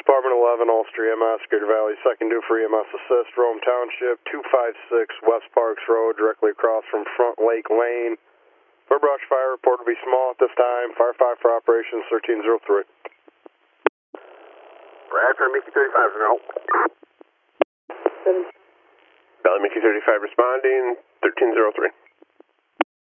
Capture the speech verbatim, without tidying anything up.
Department eleven, Ulster E M S, Gator Valley, second due for E M S assist, Rome Township, two five six West Parks Road, directly across from Front Lake Lane. For brush fire, report to be small at this time. Fire five for operations thirteen oh three. Radford, Mickey thirty-five, no. Seven. Valley Mickey thirty-five responding, thirteen oh three.